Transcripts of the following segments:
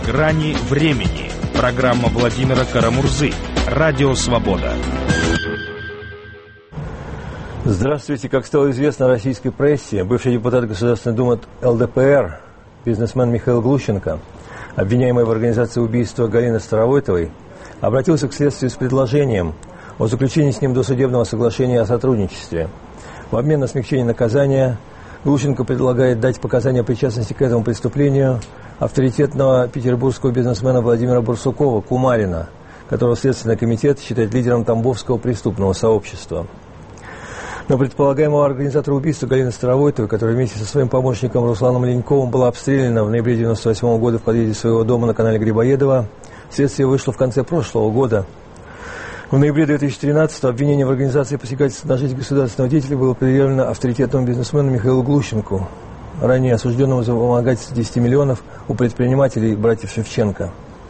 Грани времени. Программа Владимира Карамурзы. Радио «Свобода». Здравствуйте. Как стало известно российской прессе, бывший депутат Государственной Думы ЛДПР, бизнесмен Михаил Глущенко, обвиняемый в организации убийства Галины Старовойтовой, обратился к следствию с предложением о заключении с ним досудебного соглашения о сотрудничестве. В обмен на смягчение наказания Глущенко предлагает дать показания о причастности к этому преступлению авторитетного петербургского бизнесмена Владимира Барсукова, Кумарина, которого Следственный комитет считает лидером Тамбовского преступного сообщества. Но предполагаемого организатора убийства Галины Старовойтовой, которая вместе со своим помощником Русланом Леньковым была обстреляна в ноябре 1998 года в подъезде своего дома на канале Грибоедова, следствие вышло в конце прошлого года. В ноябре 2013 обвинение в организации посягательства на жизнь государственного деятеля было предъявлено авторитетному бизнесмену Михаилу Глущенко, ранее осужденному за вымогательство 10 миллионов у предпринимателей братьев Шевченко.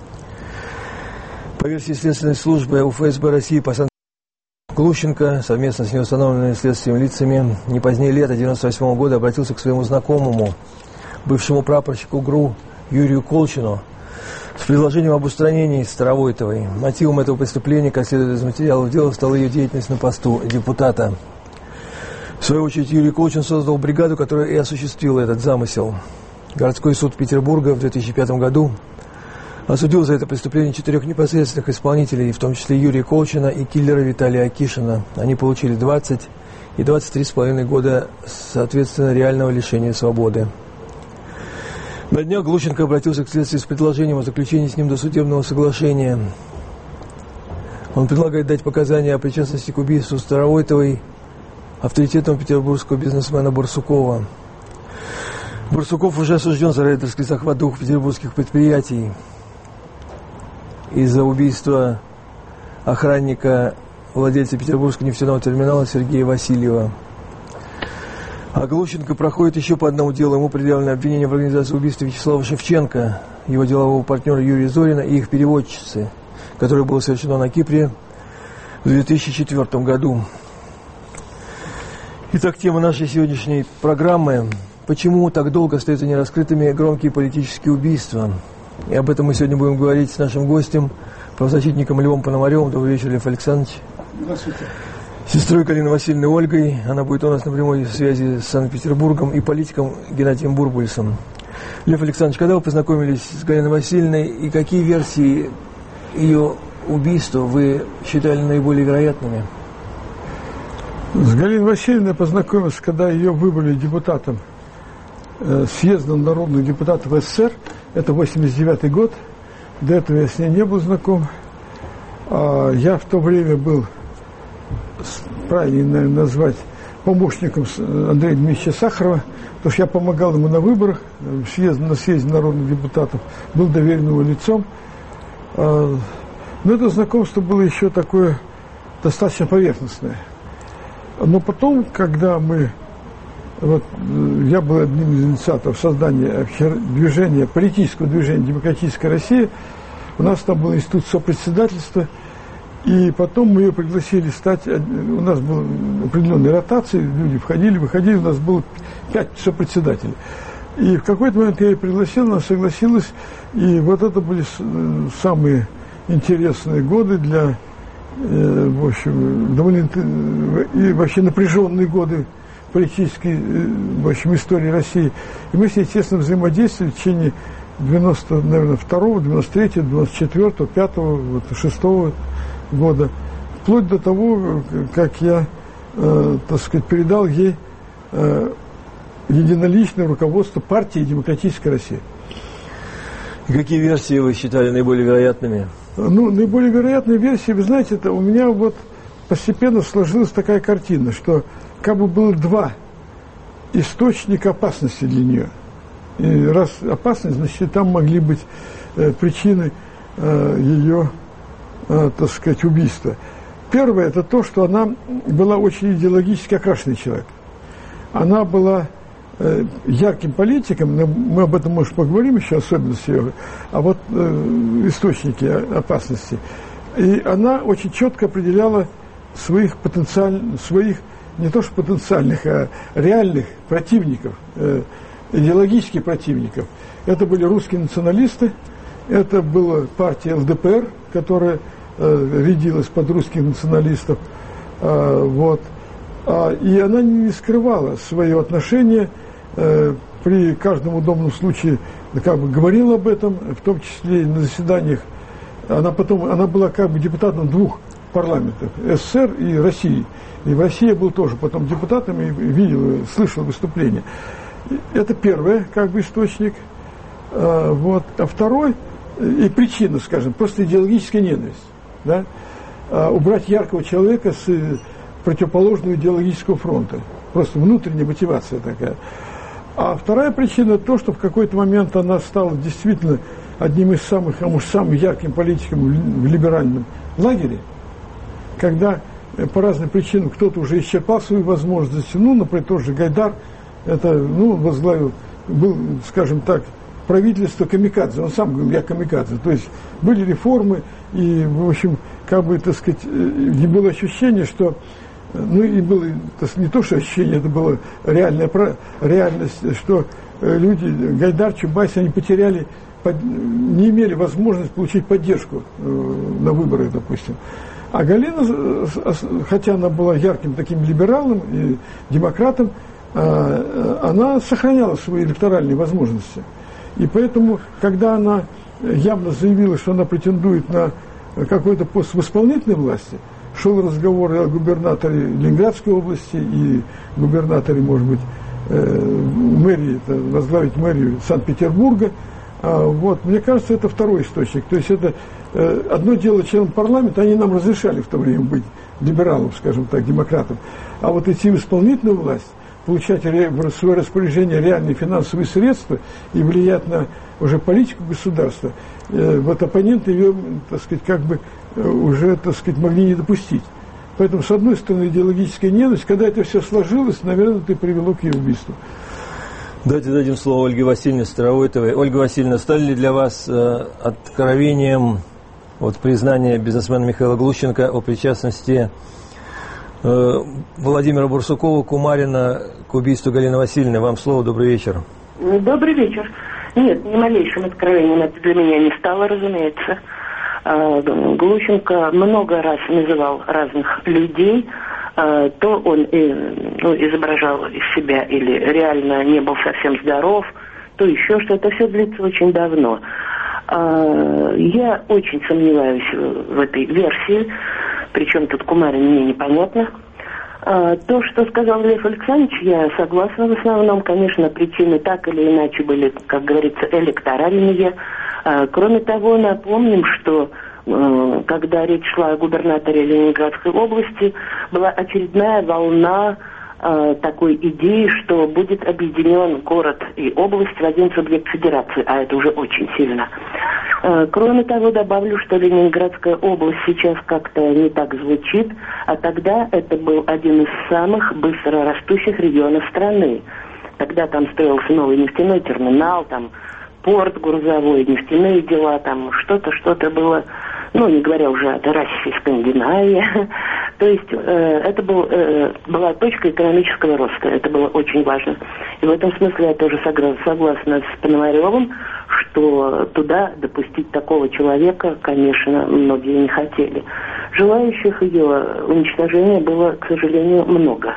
По версии следственной службы УФСБ России по Глущенко совместно с неустановленными следствием лицами не позднее лета 1998 года обратился к своему знакомому, бывшему прапорщику ГРУ Юрию Колчину, с предложением об устранении Старовойтовой. Мотивом этого преступления, как следует из материалов дела, стала ее деятельность на посту депутата. В свою очередь, Юрий Колчин создал бригаду, которая и осуществила этот замысел. Городской суд Петербурга в 2005 году осудил за это преступление 4 непосредственных исполнителей, в том числе Юрия Колчина и киллера Виталия Акишина. Они получили 20 и 23,5 года, соответственно, реального лишения свободы. На днях Глущенко обратился к следствию с предложением о заключении с ним досудебного соглашения. Он предлагает дать показания о причастности к убийству Старовойтовой авторитетного петербургского бизнесмена Барсукова. Барсуков уже осужден за рейдерский захват 2 петербургских предприятий из-за убийства охранника, владельца Петербургского нефтяного терминала Сергея Васильева. А Глущенко проходит еще по одному делу. Ему предъявлено обвинение в организации убийства Вячеслава Шевченко, его делового партнера Юрия Зорина и их переводчицы, которое было совершено на Кипре в 2004 году. Итак, тема нашей сегодняшней программы – почему так долго остаются нераскрытыми громкие политические убийства? И об этом мы сегодня будем говорить с нашим гостем, правозащитником Львом Пономаревым. Добрый вечер, Лев Александрович. Здравствуйте. Сестрой Галины Васильевной Ольгой. Она будет у нас на прямой связи с Санкт-Петербургом, и политиком Геннадием Бурбульсом. Лев Александрович, когда вы познакомились с Галиной Васильевной, и какие версии ее убийства вы считали наиболее вероятными? С Галиной Васильевной познакомился, когда ее выбрали депутатом съезда народных депутатов СССР. Это 89-й год. До этого я с ней не был знаком. Я в то время был, правильно, наверное, назвать, помощником Андрея Дмитриевича Сахарова, потому что я помогал ему на выборах, на съезде народных депутатов, был доверенным его лицом. Но это знакомство было еще такое достаточно поверхностное. Но потом, когда я был одним из инициаторов создания движения, политического движения «Демократическая Россия», у нас там был институт сопредседательства, и потом мы ее пригласили стать, у нас была определенная ротация, люди входили, выходили, у нас было 5 сопредседателей. И в какой-то момент я ее пригласил, она согласилась, и вот это были самые интересные годы для, в общем, довольно и вообще напряженные годы политической, в общем, истории России. И мы с ней, естественно, взаимодействовали в течение 92-го, 93-го, 94-го, 5-го, 6-го года, вплоть до того, как я, так сказать, передал ей единоличное руководство партии «Демократическая Россия». И какие версии вы считали наиболее вероятными? Ну, наиболее вероятные версии, вы знаете, это у меня вот постепенно сложилась такая картина, что как бы было 2 источника опасности для нее. И раз опасность, значит, там могли быть причины ее, так сказать, убийства. Первое – это то, что она была очень идеологически окрашенный человек. Она была ярким политиком, мы об этом, может, поговорим еще, особенно с Серегой, а вот источники опасности. И она очень четко определяла своих не то что потенциальных, а реальных противников, идеологических противников. Это были русские националисты, Это была партия ЛДПР, которая рядилась под русских националистов. Вот. И она не скрывала свое отношение, при каждом удобном случае как бы говорила об этом, в том числе и на заседаниях. Она была как бы депутатом двух парламентов, СССР и России. И в России я был тоже потом депутатом и видел, слышал выступления. Это первый как бы источник. Вот. А второй, и причина, скажем, просто идеологическая ненависть. Да? Убрать яркого человека с противоположного идеологического фронта. Просто внутренняя мотивация такая. А вторая причина то, что в какой-то момент она стала действительно одним из самых, а может, самым ярким политиком в либеральном лагере, когда по разным причинам кто-то уже исчерпал свои возможности. Ну, например, тот же Гайдар, это, возглавил, был, скажем так, правительство камикадзе. Он сам говорил, я камикадзе. То есть были реформы, и, в общем, как бы, так сказать, и было ощущение, что, и было не то, что ощущение, это была реальность, что люди, Гайдар, Чубайс, они потеряли, не имели возможности получить поддержку на выборах, допустим. А Галина, хотя она была ярким таким либералом и демократом, она сохраняла свои электоральные возможности. И поэтому, когда она явно заявила, что она претендует на какой-то пост в исполнительной власти, шел разговор о губернаторе Ленинградской области и губернаторе, может быть, мэрии, возглавить мэрию Санкт-Петербурга. Вот, мне кажется, это второй источник. То есть это одно дело членам парламента, они нам разрешали в то время быть либералом, скажем так, демократом. А вот идти в исполнительную власть, получать в свое распоряжение реальные финансовые средства и влиять на уже политику государства, вот оппоненты ее, так сказать, как бы уже, так сказать, могли не допустить. Поэтому, с одной стороны, идеологическая ненависть, когда это все сложилось, наверное, это и привело к ее убийству. Давайте дадим слово Ольге Васильевне Старовойтовой. Ольга Васильевна, стали ли для вас откровением признание бизнесмена Михаила Глущенко о причастности Владимира Барсукова, Кумарина к убийству Галины Васильевны? Вам слово, добрый вечер. Добрый вечер. Нет, ни малейшим откровением это для меня не стало, разумеется. Глущенко много раз называл разных людей, то он изображал из себя или реально не был совсем здоров, то еще что-то. Все длится очень давно. Я очень сомневаюсь в этой версии, причем тут Кумарин мне непонятно. То, что сказал Лев Александрович, я согласна в основном. Конечно, причины так или иначе были, как говорится, электоральные. Кроме того, напомним, что когда речь шла о губернаторе Ленинградской области, была очередная волна такой идеи, что будет объединен город и область в один субъект федерации, а это уже очень сильно. Кроме того, добавлю, что Ленинградская область сейчас как-то не так звучит, а тогда это был один из самых быстро растущих регионов страны. Тогда там строился новый нефтяной терминал, там порт грузовой, нефтяные дела, там что-то было, не говоря уже о России и Скандинавии. То есть это была точка экономического роста, это было очень важно. И в этом смысле я тоже согласна с Пономаревым, что туда допустить такого человека, конечно, многие не хотели. Желающих ее уничтожения было, к сожалению, много.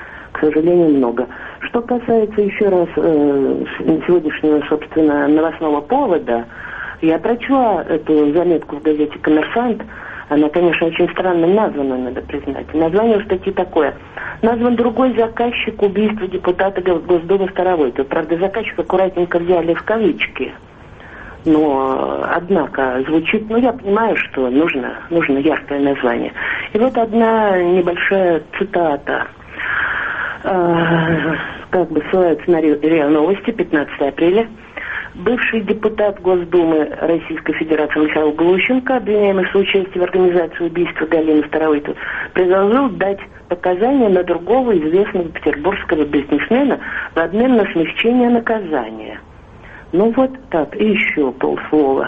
Что касается еще раз сегодняшнего, собственно, новостного повода, я прочла эту заметку в газете «Коммерсант». Она, конечно, очень странно названа, надо признать. Название у статьи такое. Назван другой заказчик убийства депутата Госдумы Старовойтова. Правда, заказчик аккуратненько взяли в кавычки. Но, однако, звучит, я понимаю, что нужно яркое название. И вот одна небольшая цитата. Ссылается на РИА Новости, 15 апреля. Бывший депутат Госдумы Российской Федерации Михаил Глущенко, обвиняемый в соучастии в организации убийства Галины Старовойтовой, предложил дать показания на другого известного петербургского бизнесмена в обмен на смягчение наказания. Вот так, и еще полслова.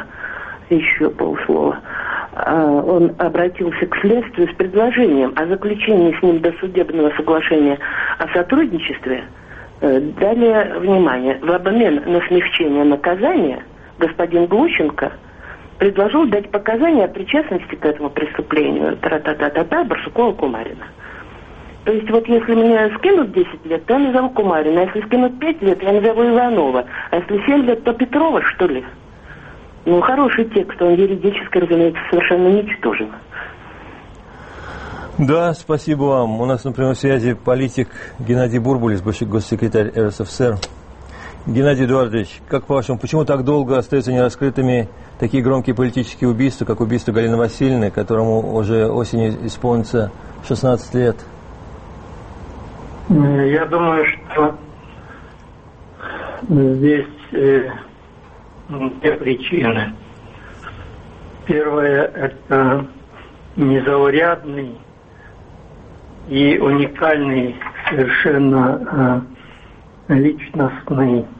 Он обратился к следствию с предложением о заключении с ним досудебного соглашения о сотрудничестве. Далее, внимание, в обмен на смягчение наказания господин Глущенко предложил дать показания о причастности к этому преступлению Барсукова-Кумарина. То есть вот если меня скинут 10 лет, то я назову Кумарина, а если скинут 5 лет, я назову Иванова, а если 7 лет, то Петрова, что ли? Ну, хороший текст, он юридически, разумеется, совершенно ничтожен. Да, спасибо вам. У нас на прямой связи политик Геннадий Бурбулис, бывший госсекретарь РСФСР. Геннадий Эдуардович, как по-вашему, почему так долго остаются нераскрытыми такие громкие политические убийства, как убийство Галины Васильевны, которому уже осенью исполнится 16 лет? Я думаю, что здесь две причины. Первое – это незаурядный и уникальный совершенно личностный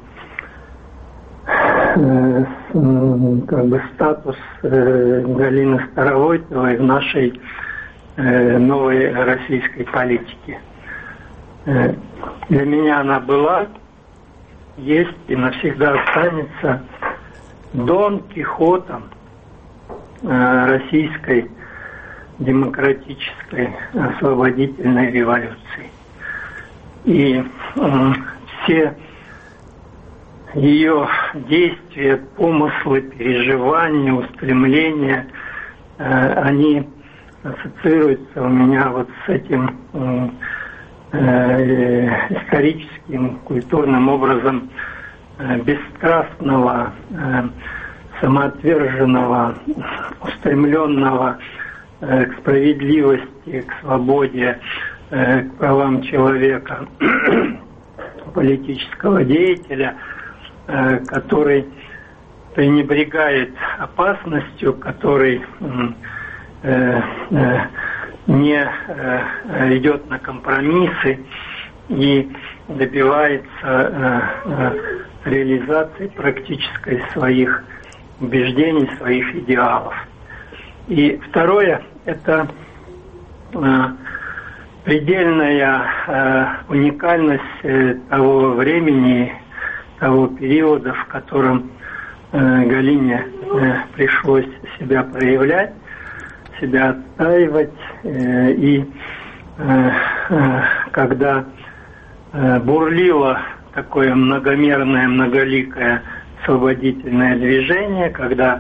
статус Галины Старовойтовой в нашей новой российской политике. Для меня она была, есть и навсегда останется Дон Кихотом российской демократической освободительной революции. И все ее действия, помыслы, переживания, устремления, они ассоциируются у меня вот с этим историческим, культурным образом бесстрастного, самоотверженного, устремленного к справедливости, к свободе, к правам человека, политического деятеля, который пренебрегает опасностью, который не идет на компромиссы и добивается реализации практической своих убеждений, своих идеалов. И второе – это предельная уникальность того времени, того периода, в котором Галине пришлось себя проявлять, себя отстаивать, и когда бурлило такое многомерное, многоликое освободительное движение, когда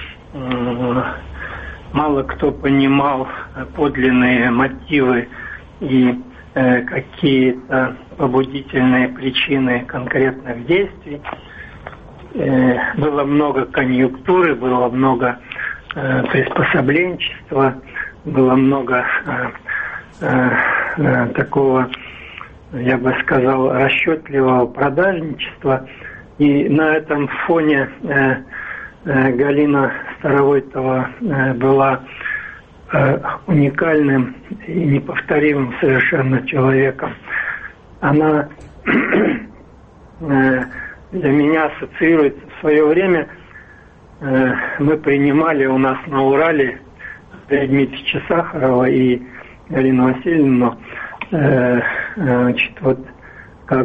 мало кто понимал подлинные мотивы и какие-то побудительные причины конкретных действий. Было много конъюнктуры, было много приспособленчества, было много такого, я бы сказал, расчетливого продажничества. И на этом фоне Галина Старовойтова была уникальным и неповторимым совершенно человеком. Она для меня ассоциируется в свое время. Мы принимали у нас на Урале Дмитрия Сахарова и Галину Васильевну, вот как...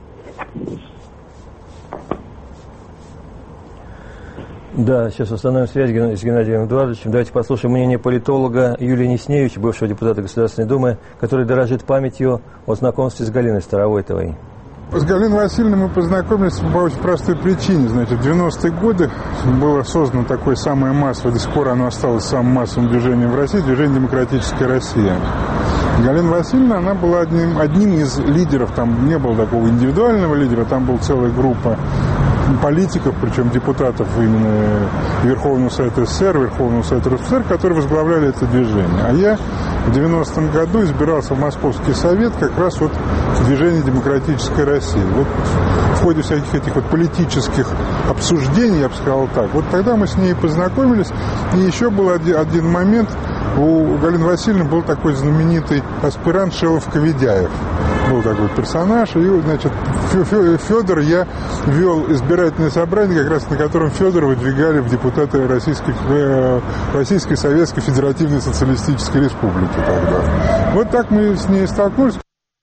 Да, сейчас установим связь с Геннадием Эдуардовичем. Давайте послушаем мнение политолога Юлии Несневича, бывшего депутата Государственной Думы, который дорожит памятью о знакомстве с Галиной Старовойтовой. С Галиной Васильевной мы познакомились по очень простой причине. Значит, в 90-е годы было создано такое самое массовое, до сих пор оно осталось самым массовым движением в России, движение «Демократическая Россия». Галина Васильевна, она была одним из лидеров, там не было такого индивидуального лидера, там была целая группа политиков, причем депутатов именно Верховного Совета СССР, Верховного Совета РСФСР, которые возглавляли это движение. А я в 90-м году избирался в Московский Совет как раз вот в движении «Демократической России». Вот в ходе всяких этих вот политических обсуждений, я бы сказал так, вот тогда мы с ней познакомились. И еще был один момент, у Галины Васильевны был такой знаменитый аспирант Шелов-Коведяев. Был такой персонаж, и, значит, Федор, я вел избирательное собрание, как раз на котором Федора выдвигали в депутаты Российской Советской Федеративной Социалистической Республики тогда. Вот так мы с ней столкнулись.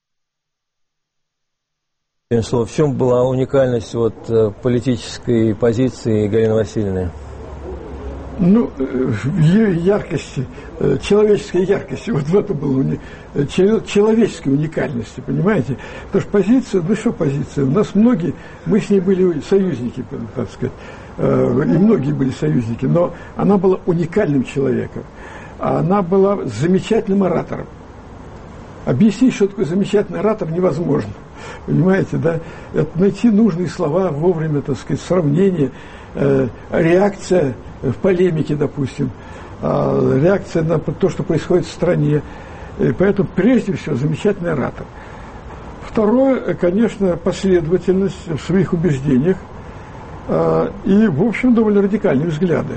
В чем была уникальность вот политической позиции Галины Васильевны? Ну, в ее яркости, человеческой яркости, вот в этом было человеческой уникальности, понимаете? Потому что позиция, ну что позиция, у нас многие, мы с ней были союзники, так сказать, и многие были союзники, но она была уникальным человеком, она была замечательным оратором. Объяснить, что такое замечательный оратор, невозможно, понимаете, да? Это найти нужные слова вовремя, так сказать, сравнение, реакция в полемике, допустим, реакция на то, что происходит в стране. И поэтому, прежде всего, замечательный оратор. Второе, конечно, последовательность в своих убеждениях и, в общем, довольно радикальные взгляды.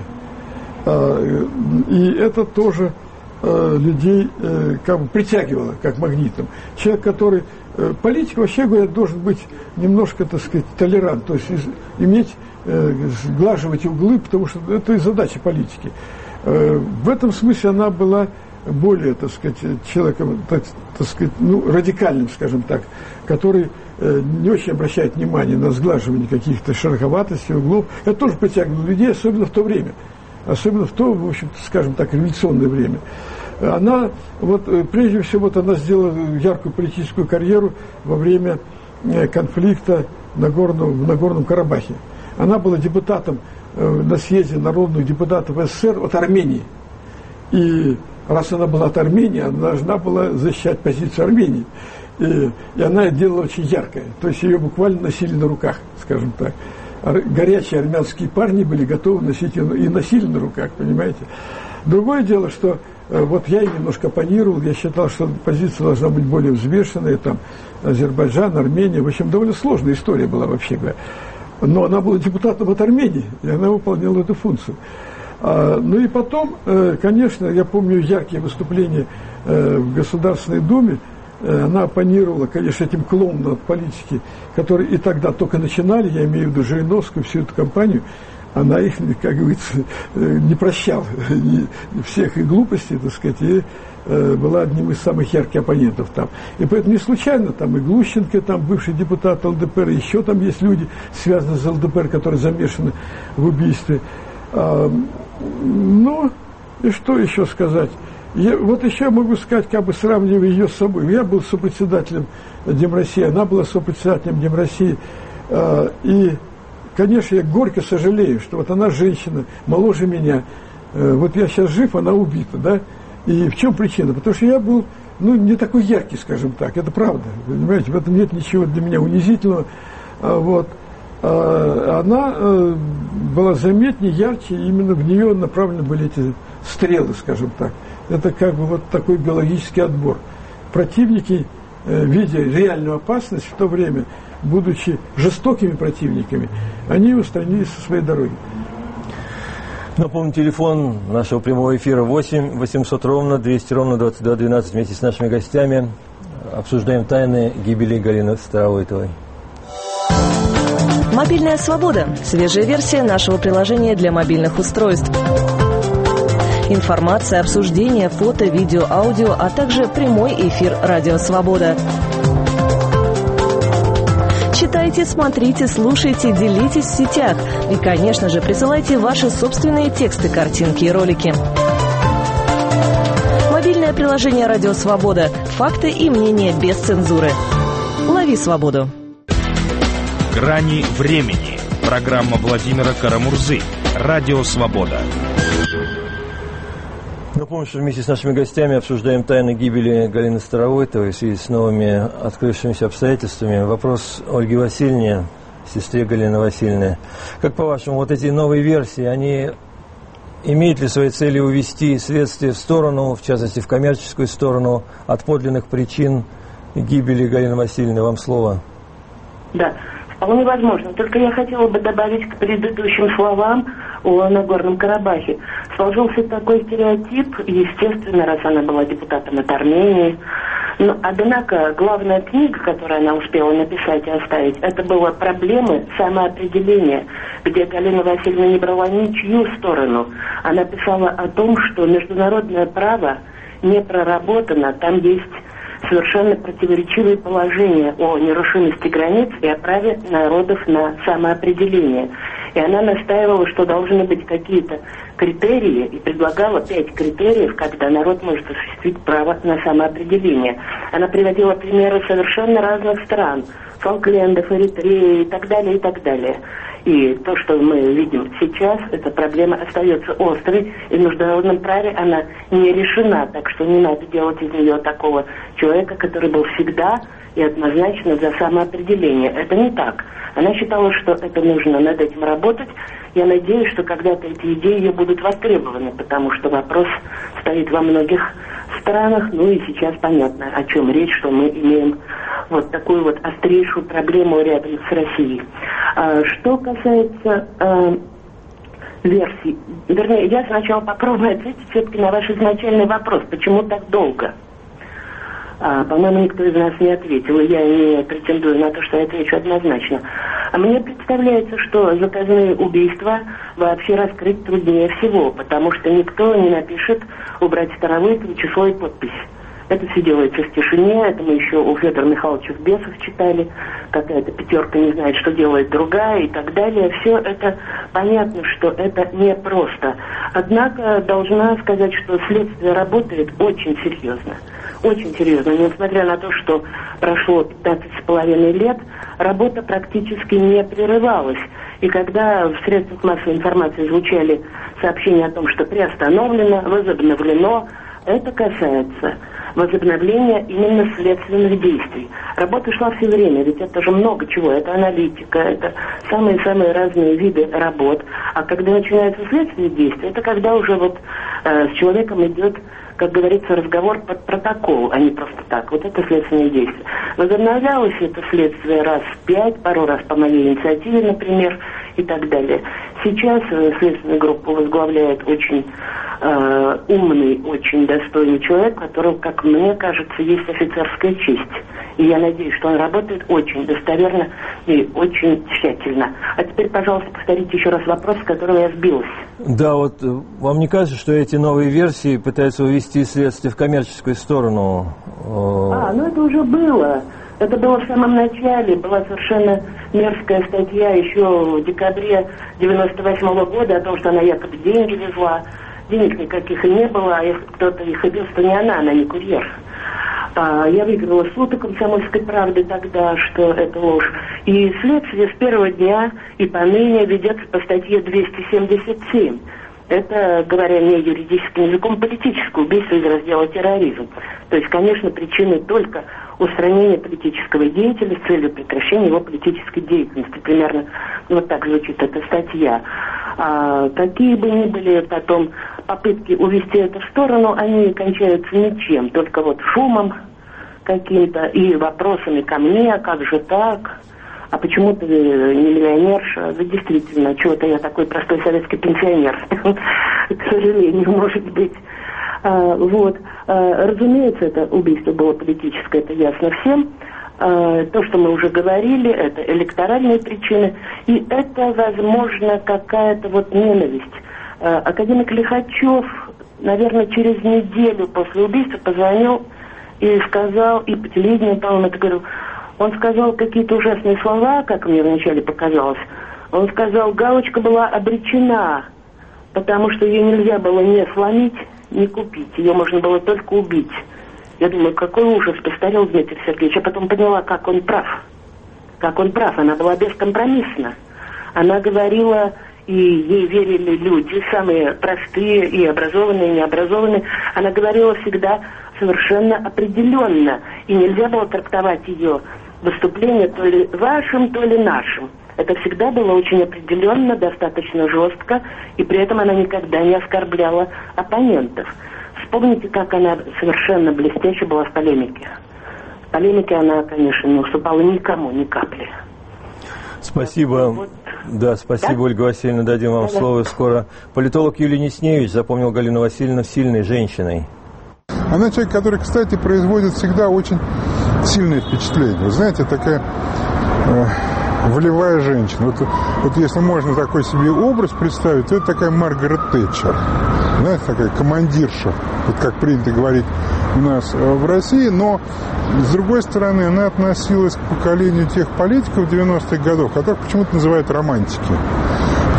И это тоже людей как бы притягивало, как магнитом. Человек, который... Политик, вообще говоря, должен быть немножко, так сказать, толерант, то есть иметь, сглаживать углы, потому что это и задача политики. В этом смысле она была более, так сказать, человеком, так сказать, ну, радикальным, скажем так, который не очень обращает внимание на сглаживание каких-то шероховатостей, углов. Это тоже притягивало людей, особенно в то время. Особенно в то, в общем-то, скажем так, революционное время. Она, вот, прежде всего, вот она сделала яркую политическую карьеру во время конфликта в Нагорном Карабахе. Она была депутатом на съезде народных депутатов СССР от Армении. И раз она была от Армении, она должна была защищать позицию Армении. И она это делала очень яркое. То есть ее буквально носили на руках, скажем так. Горячие армянские парни были готовы носить и носили на руках, понимаете. Другое дело, что вот я ей немножко оппонировал, я считал, что позиция должна быть более взвешенная, там, Азербайджан, Армения, в общем, довольно сложная история была, вообще говоря. Но она была депутатом от Армении, и она выполняла эту функцию. Ну и потом, конечно, я помню яркие выступления в Государственной Думе, она оппонировала, конечно, этим клоунам от политики, которые и тогда только начинали, я имею в виду Жириновскую, всю эту кампанию, она их, как говорится, не прощала всех их глупостей, так сказать, и была одним из самых ярких оппонентов там. И поэтому не случайно там и Глущенко, там бывший депутат ЛДПР, еще там есть люди, связанные с ЛДПР, которые замешаны в убийстве. Ну, и что еще сказать? Вот еще могу сказать, как бы сравнивая ее с собой. Я был сопредседателем Демроссии, она была сопредседателем Демроссии. И, конечно, я горько сожалею, что вот она женщина, моложе меня. Вот я сейчас жив, она убита, да? И в чем причина? Потому что я был, ну, не такой яркий, скажем так, это правда. Понимаете, в этом нет ничего для меня унизительного. Вот. Она была заметнее, ярче, именно в нее направлены были эти стрелы, скажем так. Это как бы вот такой биологический отбор. Противники, видя реальную опасность в то время, будучи жестокими противниками, они устранились со своей дороги. Напомню, телефон нашего прямого эфира 8 800 ровно 200 ровно 22 12. Вместе с нашими гостями обсуждаем тайны гибели Галины Старовойтовой. Мобильная свобода. Свежая версия нашего приложения для мобильных устройств. Информация, обсуждение, фото, видео, аудио, а также прямой эфир «Радио Свобода». Читайте, смотрите, слушайте, делитесь в сетях. И, конечно же, присылайте ваши собственные тексты, картинки и ролики. Мобильное приложение «Радио Свобода». Факты и мнения без цензуры. Лови свободу. «Грани времени». Программа Владимира Карамурзы. Радио Свобода. Напомню, что вместе с нашими гостями обсуждаем тайны гибели Галины Старовойтовой в связи с новыми открывшимися обстоятельствами. Вопрос Ольге Васильевне, сестре Галины Васильевны. Как по-вашему, вот эти новые версии, они имеют ли своей целью увести следствие в сторону, в частности в коммерческую сторону, от подлинных причин гибели Галины Васильевны? Вам слово. Да, вполне возможно. Только я хотела бы добавить к предыдущим словам о Нагорном Карабахе. Сложился такой стереотип, естественно, раз она была депутатом от Армении. Но, однако, главная книга, которую она успела написать и оставить, это была «Проблемы самоопределения», где Галина Васильевна не брала ничью сторону. Она писала о том, что международное право не проработано, там есть совершенно противоречивые положения о нерушимости границ и о праве народов на самоопределение. И она настаивала, что должны быть какие-то критерии, и предлагала 5 критериев, когда народ может осуществить право на самоопределение. Она приводила примеры совершенно разных стран, Фолклендов, Эритреи и так далее, и так далее. И то, что мы видим сейчас, эта проблема остается острой, и в международном праве она не решена, так что не надо делать из нее такого человека, который был всегда и однозначно за самоопределение. Это не так. Она считала, что это нужно над этим работать. Я надеюсь, что когда-то эти идеи ее будут востребованы, потому что вопрос стоит во многих странах, ну и сейчас понятно, о чем речь, что мы имеем вот такую вот острейшую проблему рядом с Россией. Что касается версий, вернее, я сначала попробую ответить все-таки на ваш изначальный вопрос, почему так долго? По-моему, никто из нас не ответил, и я не претендую на то, что я отвечу однозначно. А мне представляется, что заказные убийства вообще раскрыть труднее всего, потому что никто не напишет убрать старовые число и подпись. Это все делается в тишине, это мы еще у Федора Михайловича в «Бесах» читали, какая-то пятерка не знает, что делает другая и так далее. Все это понятно, что это непросто. Однако должна сказать, что следствие работает очень серьезно. Очень серьезно. Несмотря на то, что прошло 15,5 лет, работа практически не прерывалась. И когда в средствах массовой информации звучали сообщения о том, что приостановлено, возобновлено, это касается возобновления именно следственных действий. Работа шла все время, ведь это же много чего. Это аналитика, это самые-самые разные виды работ. А когда начинаются следственные действия, это когда уже вот с человеком идет, как говорится, разговор под протокол, а не просто так. Вот это следственные действия. Возобновлялось это следствие раз в 5, пару раз по моей инициативе, например, и так далее. Сейчас следственную группу возглавляет очень умный, очень достойный человек, у которого, как мне кажется, есть офицерская честь. И я надеюсь, что он работает очень достоверно и очень тщательно. А теперь, пожалуйста, повторите еще раз вопрос, с которого я сбилась. Да, вот вам не кажется, что эти новые версии пытаются увести следствие в коммерческую сторону? Ну это уже было. Это было в самом начале, была совершенно мерзкая статья еще в декабре 98 года о том, что она якобы деньги везла. Денег никаких и не было, а если кто-то их и вез, то не она не курьер. Я выиграла суд у «Комсомольской правды» тогда, что это ложь. И следствие с первого дня и поныне ведется по статье 277. Это, говоря не юридическим языком, политическое убийство из раздела терроризм. То есть, конечно, причиной только устранения политического деятеля с целью прекращения его политической деятельности. Примерно вот так звучит эта статья. Какие бы ни были потом попытки увести это в сторону, они кончаются ничем, только вот шумом каким-то и вопросами ко мне, как же так, а почему ты не миллионерша? Да действительно, чего-то я такой простой советский пенсионер, к сожалению, может быть. Разумеется, это убийство было политическое, это ясно всем. То, что мы уже говорили, это электоральные причины, и это, возможно, какая-то вот ненависть. Академик Лихачев, наверное, через неделю после убийства позвонил и сказал, и по телевидению, по-моему, это говорил, он сказал какие-то ужасные слова, как мне вначале показалось. Он сказал, галочка была обречена, потому что ее нельзя было ни сломить, ни купить, ее можно было только убить. Я думаю, какой ужас, повторил Дмитрий Сергеевич. Я потом поняла, как он прав. Как он прав. Она была бескомпромиссна. Она говорила, и ей верили люди, самые простые, и образованные, и необразованные. Она говорила всегда совершенно определенно. И нельзя было трактовать ее выступление то ли вашим, то ли нашим. Это всегда было очень определенно, достаточно жестко, и при этом она никогда не оскорбляла оппонентов. Вспомните, как она совершенно блестяще была в полемике. В полемике она, конечно, не уступала никому, ни капли. Спасибо. Да, спасибо, да? Ольга Васильевна, дадим вам слово скоро. Политолог Юлий Несневич запомнил Галину Васильевну сильной женщиной. Она человек, который, кстати, производит всегда очень сильное впечатление. Вы знаете, такая волевая женщина. Вот если можно такой себе образ представить, то это такая Маргарет Тэтчер. Знаете, такая командирша, вот как принято говорить у нас в России, но, с другой стороны, она относилась к поколению тех политиков 90-х годов, которых почему-то называют романтики.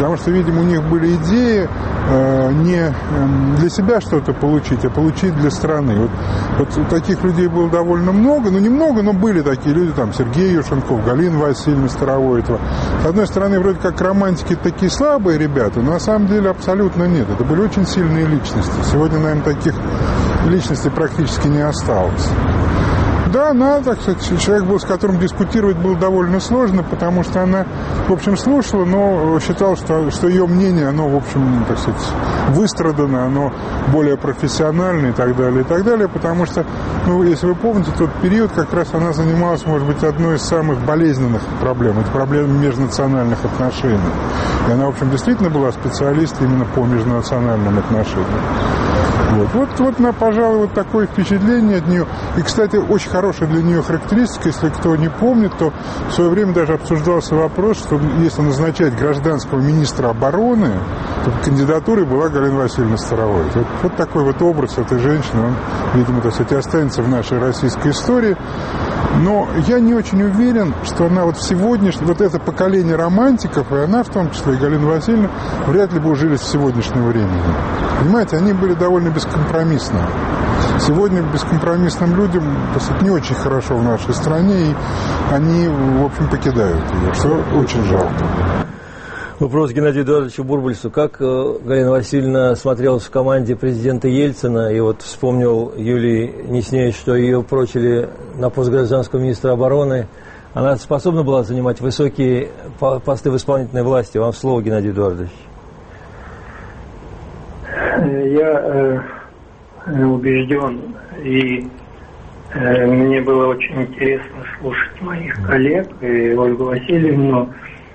Потому что, видимо, у них были идеи не для себя что-то получить, а получить для страны. Вот таких людей было довольно много, ну немного, но были такие люди, там Сергей Юшенков, Галина Васильевна Старовойтова. С одной стороны, вроде как романтики такие слабые ребята, но на самом деле абсолютно нет. Это были очень сильные личности. Сегодня, наверное, таких личностей практически не осталось. Да, она, так сказать, человек был, с которым дискутировать было довольно сложно, потому что она, в общем, слушала, но считала, что ее мнение, оно, в общем, так сказать, выстрадано, оно более профессиональное и так далее, потому что, ну, если вы помните, тот период как раз она занималась, может быть, одной из самых болезненных проблем, это проблема межнациональных отношений. И она, в общем, действительно была специалистом именно по межнациональным отношениям. Вот, пожалуй, вот такое впечатление от нее. И, кстати, очень хорошая для нее характеристика, если кто не помнит, то в свое время даже обсуждался вопрос, что если назначать гражданского министра обороны, то кандидатурой была Галина Васильевна Старовойтова. Вот такой вот образ этой женщины, он, видимо, так сказать, останется в нашей российской истории. Но я не очень уверен, что она вот в сегодняшнем, вот это поколение романтиков, и она в том числе, и Галина Васильевна, вряд ли бы ужились в сегодняшнем времени. Понимаете, они были довольно бескомпромиссны. Сегодня бескомпромиссным людям, так сказать, не очень хорошо в нашей стране, и они, в общем, покидают ее, что очень жалко. Вопрос к Геннадию Эдуардовичу Бурбулису. Как Галина Васильевна смотрелась в команде президента Ельцина, и вот вспомнил Юлий Неснеевич, что ее прочили на пост гражданского министра обороны. Она способна была занимать высокие посты в исполнительной власти? Вам слово, Геннадий Эдуардович. Я убежден, и мне было очень интересно слушать моих коллег и Ольгу Васильевну.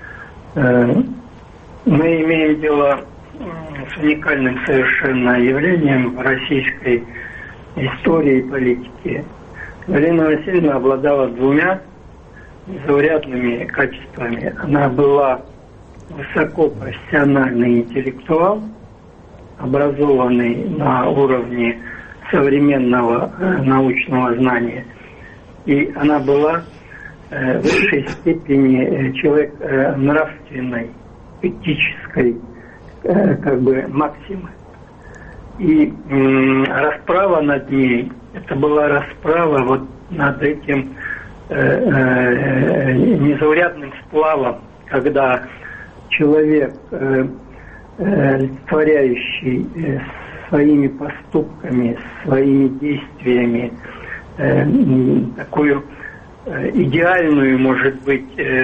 Мы имеем дело с уникальным совершенно явлением в российской истории и политике. Галина Васильевна обладала двумя заурядными качествами. Она была высокопрофессиональный интеллектуал, образованный на уровне современного научного знания. И она была в высшей степени человек нравственной, этической максимы. И расправа над ней, это была расправа вот над этим незаурядным сплавом, когда человек, олицетворяющий своими поступками, своими действиями такую идеальную, может быть,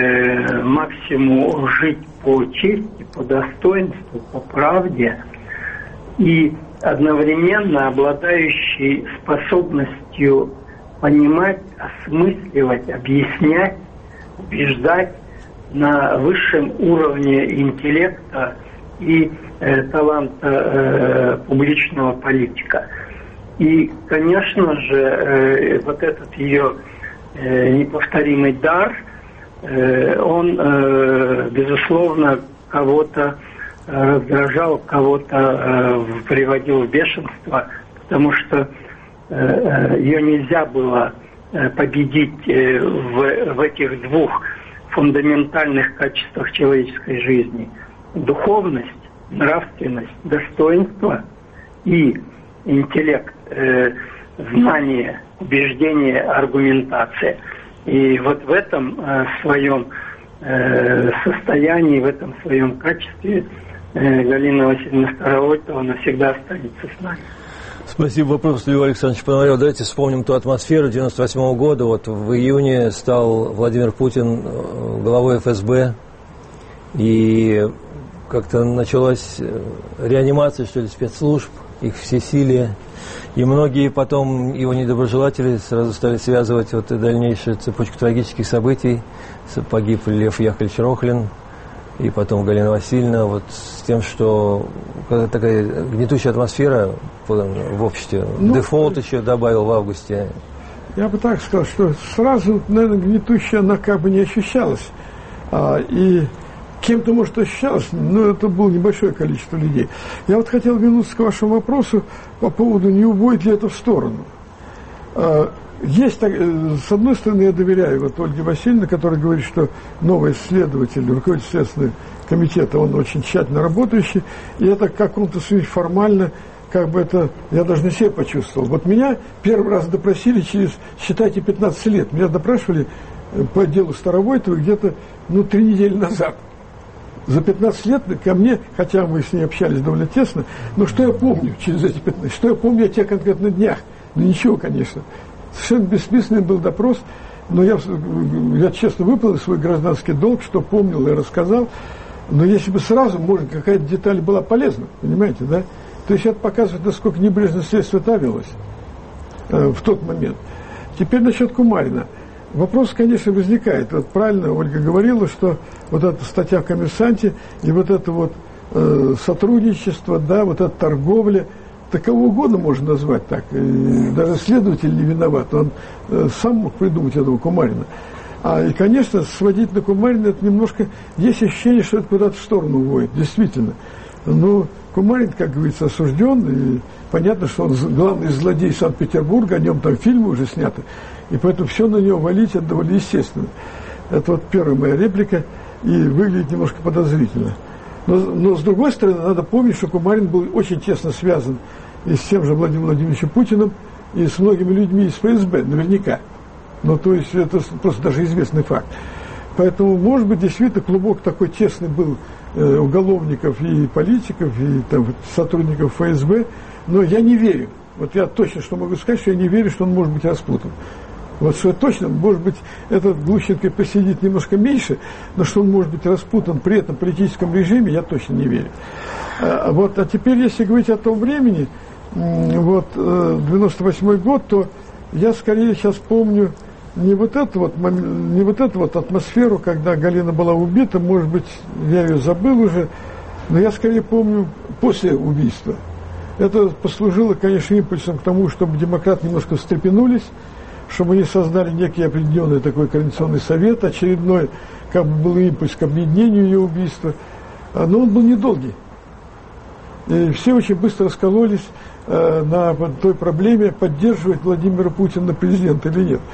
максимум жить по чести, по достоинству, по правде, и одновременно обладающий способностью понимать, осмысливать, объяснять, убеждать на высшем уровне интеллекта и таланта публичного политика. И, конечно же, вот этот ее неповторимый дар, он, безусловно, кого-то раздражал, кого-то приводил в бешенство, потому что ее нельзя было победить в этих двух фундаментальных качествах человеческой жизни. Духовность, нравственность, достоинство и интеллект, знание, убеждение, аргументация. И вот в этом своем состоянии, в этом своем качестве Галина Васильевна Старовойтова навсегда останется с нами. Спасибо. Вопрос, Львов Александрович Пономарев. Давайте вспомним ту атмосферу 98 года. Вот в июне стал Владимир Путин главой ФСБ, и как-то началась реанимация, что ли, спецслужб, их всесилие. И многие потом его недоброжелатели сразу стали связывать вот дальнейшую цепочку трагических событий. Погиб Лев Яковлевич Рохлин, и потом Галина Васильевна, вот с тем, что такая гнетущая атмосфера в обществе. Дефолт еще добавил в августе. Я бы так сказал, что сразу, наверное, гнетущая она как бы не ощущалась. И кем-то, может, ощущалось, но это было небольшое количество людей. Я вот хотел вернуться к вашему вопросу по поводу, не уводит ли это в сторону. Есть, с одной стороны, я доверяю вот Ольге Васильевне, которая говорит, что новый следователь, руководитель Следственного комитета, он очень тщательно работающий, и это как-то формально, как бы это, я даже на себе почувствовал. Вот меня первый раз допросили через, считайте, 15 лет. Меня допрашивали по делу Старовойтовой где-то, 3 недели назад. За 15 лет ко мне, хотя мы с ней общались довольно тесно, но что я помню через эти 15, что я помню о тех конкретных днях? Ничего, конечно. Совершенно бессмысленный был допрос, но я честно выполнил свой гражданский долг, что помнил и рассказал. Но если бы сразу, может, какая-то деталь была полезна, понимаете, да? То есть это показывает, насколько небрежно следствие тавилось в тот момент. Теперь насчет Кумарина. Вопрос, конечно, возникает. Вот правильно Ольга говорила, что вот эта статья в «Коммерсанте» и вот это вот сотрудничество, да, вот эта торговля, да кого угодно можно назвать так. И даже следователь не виноват. Он сам мог придумать этого Кумарина. И, конечно, сводить на Кумарина, это немножко... Есть ощущение, что это куда-то в сторону уводит, действительно. Но Кумарин, как говорится, осужден, и понятно, что он главный злодей Санкт-Петербурга, о нем там фильмы уже сняты, и поэтому все на него валить, это довольно естественно. Это вот первая моя реплика, и выглядит немножко подозрительно. Но с другой стороны, надо помнить, что Кумарин был очень тесно связан и с тем же Владимиром Владимировичем Путиным, и с многими людьми из ФСБ, наверняка. Ну, то есть, это просто даже известный факт. Поэтому, может быть, действительно, клубок такой тесный был уголовников и политиков, и там, сотрудников ФСБ, но я не верю. Вот я точно что могу сказать, что я не верю, что он может быть распутан. Вот что точно, может быть, этот Глущенко посидит немножко меньше, но что он может быть распутан при этом политическом режиме, я точно не верю. А теперь, если говорить о том времени, 98-й год, то я скорее сейчас помню не вот эту вот атмосферу, когда Галина была убита, может быть, я ее забыл уже, но я скорее помню после убийства. Это послужило, конечно, импульсом к тому, чтобы демократы немножко встрепенулись, чтобы они создали некий определенный такой координационный совет, очередной, как бы был импульс к объединению ее убийства, но он был недолгий. И все очень быстро раскололись на той проблеме, поддерживать Владимира Путина президента или нет.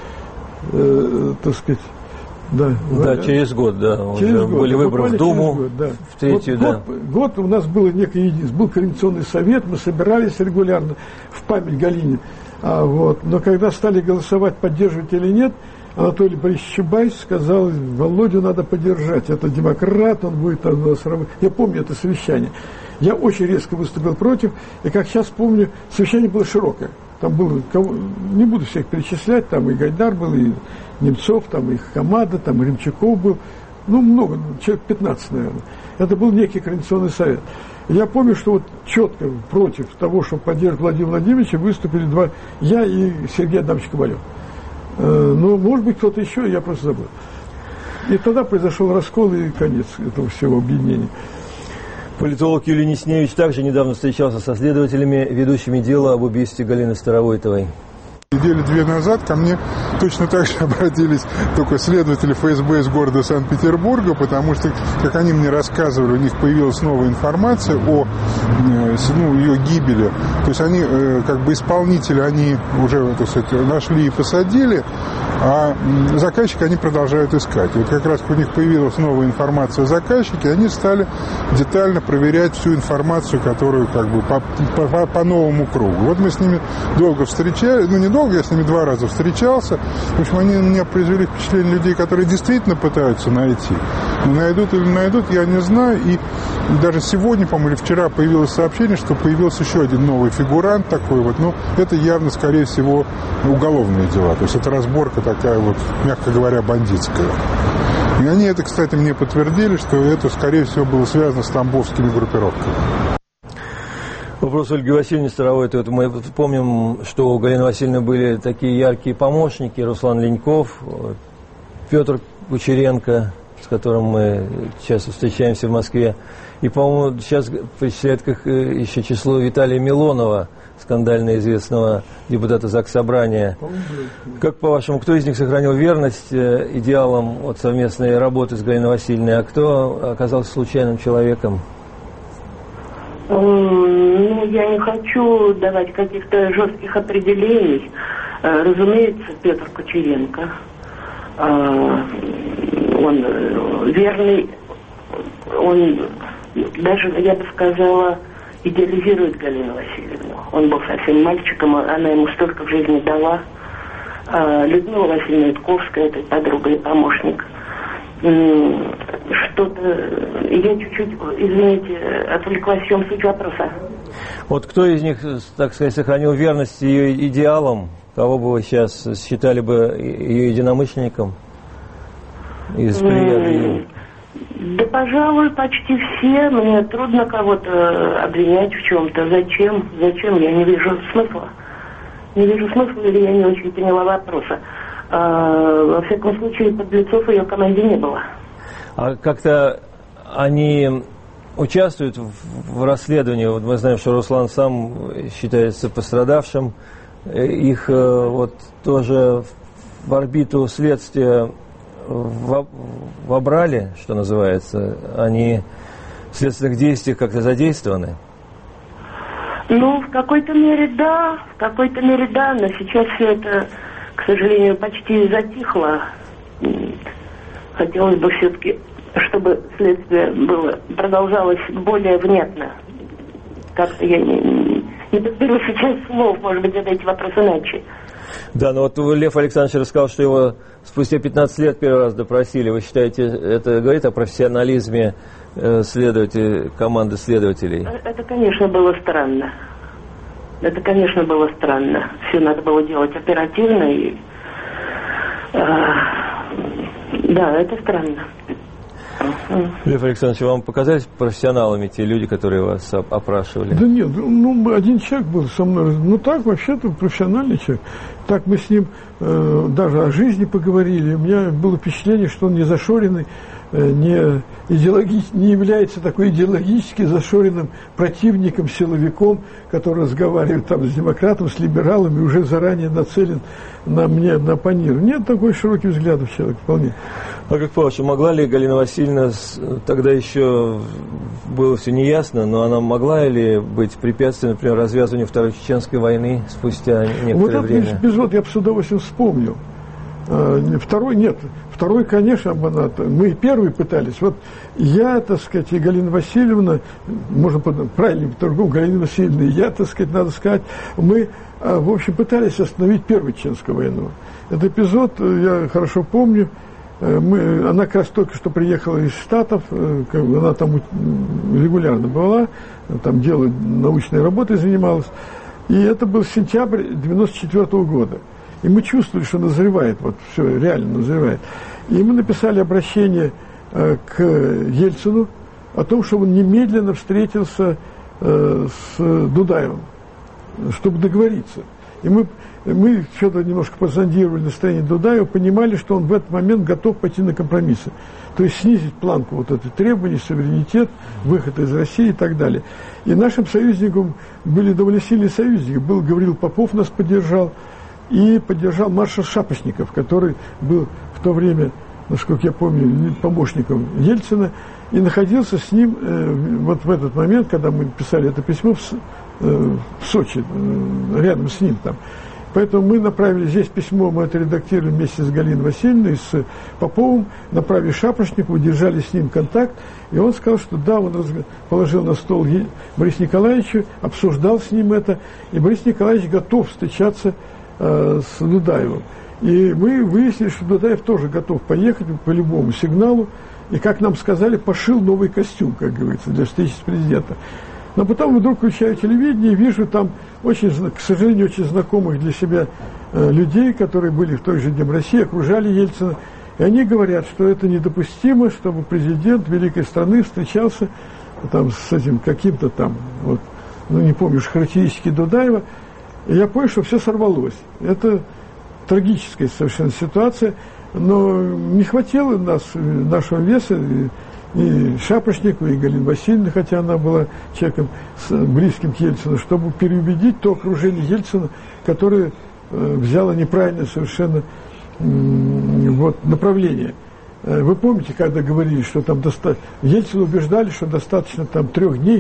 Так сказать, да. Да, через год, да. Через год, были выборы в Думу, год, да. В третью, да. Год у нас было некое единство. Был координационный совет, мы собирались регулярно в память Галине. Но когда стали голосовать, поддерживать или нет, Анатолий Борисович Чубайс сказал: Володю надо поддержать, это демократ, он будет у нас работать. Я помню это совещание. Я очень резко выступил против, и как сейчас помню, совещание было широкое. Там было, не буду всех перечислять, там и Гайдар был, и Немцов, там и Хамада, там и Римчаков был, много, человек 15, наверное. Это был некий координационный совет. И я помню, что вот четко против того, чтобы поддерживать Владимира Владимировича, выступили я и Сергей Адамович Ковалев. Но, может быть, кто-то еще, я просто забыл. И тогда произошел раскол и конец этого всего объединения. Политолог Юлий Несневич также недавно встречался со следователями, ведущими дело об убийстве Галины Старовойтовой. Недели 2 назад ко мне точно так же обратились только следователи ФСБ из города Санкт-Петербурга, потому что, как они мне рассказывали, у них появилась новая информация о ее гибели. То есть они, как бы исполнители, они уже, так сказать, нашли и посадили, а заказчика они продолжают искать. И вот как раз у них появилась новая информация о заказчике, они стали детально проверять всю информацию, которую как бы по новому кругу. Вот мы с ними долго встречались, недолго, я с ними 2 раза встречался. В общем, они на меня произвели впечатление людей, которые действительно пытаются найти. Но найдут или не найдут, я не знаю. И даже сегодня, по-моему, или вчера появилось сообщение, что появился еще один новый фигурант такой вот. Но это явно, скорее всего, уголовные дела. То есть это разборка такая вот, мягко говоря, бандитская. И они это, кстати, мне подтвердили, что это, скорее всего, было связано с тамбовскими группировками. Вопрос Ольги Васильевны Старовойтовой. Мы помним, что у Галины Васильевны были такие яркие помощники: Руслан Леньков, Петр Кучеренко, с которым мы часто встречаемся в Москве. И, по-моему, сейчас причисляют как еще число Виталия Милонова, скандально известного депутата Заксобрания. Как, по-вашему, кто из них сохранил верность идеалам совместной работы с Галиной Васильевной, а кто оказался случайным человеком? Я не хочу давать каких-то жестких определений, Разумеется, Петр Кучеренко, он верный, он даже, я бы сказала, идеализирует Галину Васильевну. Он был совсем мальчиком, она ему столько в жизни дала. Людмила Васильевна Ютковская, это подруга и помощник. Что-то, я чуть-чуть, извините, отвлеклась, в чем суть вопроса. Вот кто из них, так сказать, сохранил верность ее идеалам? Кого бы вы сейчас считали бы ее единомышленником из плеяды? Да, пожалуй, почти все. Мне трудно кого-то обвинять в чем-то. Зачем? Я не вижу смысла. Или я не очень поняла вопроса. Во всяком случае, подлецов в ее команде не было. А как-то они участвуют в расследовании? Вот мы знаем, что Руслан сам считается пострадавшим. Их вот тоже в орбиту следствия вобрали, что называется. Они в следственных действиях как-то задействованы? Ну, в какой-то мере да, но сейчас все это, к сожалению, почти затихло. Хотелось бы все-таки, чтобы следствие продолжалось более внятно. Как-то я не подберу сейчас слов, может быть, задайте вопрос иначе. Да, но вот Лев Александрович рассказал, что его спустя 15 лет первый раз допросили. Вы считаете, это говорит о профессионализме команды следователей? Это, конечно, было странно. Все надо было делать оперативно. И, да, это странно. Лев Александрович, вам показались профессионалами те люди, которые вас опрашивали? Да нет, один человек был со мной, так, вообще-то профессиональный человек. Так мы с ним даже о жизни поговорили. У меня было впечатление, что он не зашоренный, не является такой идеологически зашоренным противником, силовиком, который разговаривает там с демократом, с либералами, уже заранее нацелен на мне, на панир. Нет, такой широкий взгляд у человека вполне. А как Павлович, могла ли Галина Васильевна, тогда еще было все неясно, но она могла ли быть препятствием, например, развязыванию Второй Чеченской войны спустя некоторое время? Вот этот эпизод я бы с удовольствием вспомнил. Второй, конечно, мы первый пытались. Вот я, так сказать, и Галина Васильевна, можно правильно по-другому, Галина Васильевна и я, так сказать, надо сказать, мы, в общем, пытались остановить Первую Чеченскую войну. Этот эпизод я хорошо помню. Она как раз только что приехала из Штатов, она там регулярно была, там научной работой занималась. И это был сентябрь 1994 года. И мы чувствовали, что назревает, вот все реально назревает. И мы написали обращение к Ельцину о том, чтобы он немедленно встретился с Дудаевым, чтобы договориться. И мы что-то немножко позондировали настроение Дудаева, понимали, что он в этот момент готов пойти на компромиссы. То есть снизить планку вот этой требований, суверенитет, выход из России и так далее. И нашим союзником были довольно сильные союзники. Гаврил Попов нас поддержал, и поддержал маршал Шапошников, который был в то время, насколько я помню, помощником Ельцина, и находился с ним вот в этот момент, когда мы писали это письмо в Сочи, рядом с ним там. Поэтому мы направили здесь письмо, мы это редактировали вместе с Галиной Васильевной, с Поповым, направили Шапошникову, держали с ним контакт, и он сказал, что да, он положил на стол Борису Николаевичу, обсуждал с ним это, и Борис Николаевич готов встречаться с Дудаевым. И мы выяснили, что Дудаев тоже готов поехать по любому сигналу, и, как нам сказали, пошил новый костюм, как говорится, для встречи с президентом. Но потом вдруг включаю телевидение и вижу там, к сожалению, очень знакомых для себя людей, которые были в той же День России, окружали Ельцина, и они говорят, что это недопустимо, чтобы президент великой страны встречался там с этим каким-то там, вот, не помню уж характеристики Дудаева. И я понял, что все сорвалось. Это трагическая совершенно ситуация, но не хватило нашего веса и Шапошнику, и Галины Васильевны, хотя она была человеком близким к Ельцину, чтобы переубедить то окружение Ельцина, которое взяло неправильное совершенно направление. Вы помните, когда говорили, что там Ельцина убеждали, что достаточно там 3 дней